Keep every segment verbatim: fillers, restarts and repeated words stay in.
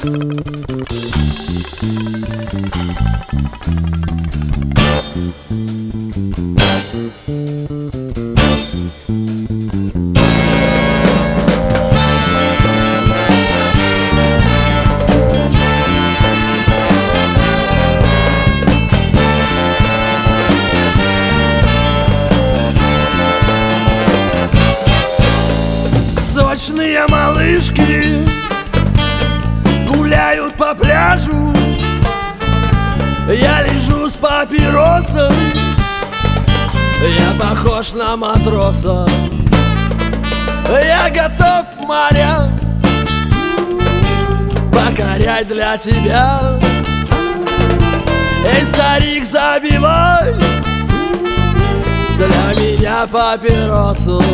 Сочные малышки гуляют по пляжу. Я лежу с папиросом, я похож на матроса. Я готов моря покорять для тебя. Эй, старик, забивай для меня папиросу.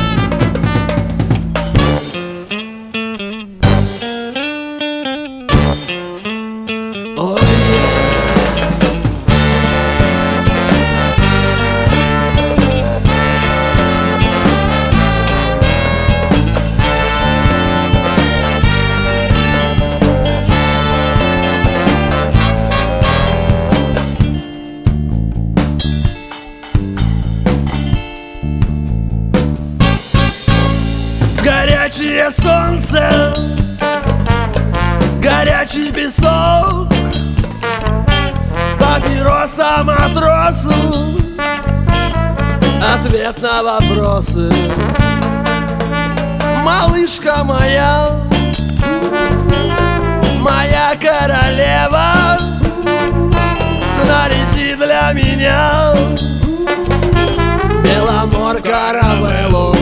Горячее солнце, горячий песок, папироса матросу, ответ на вопросы. Малышка моя, моя королева, снаряди для меня Беломор Каравеллу.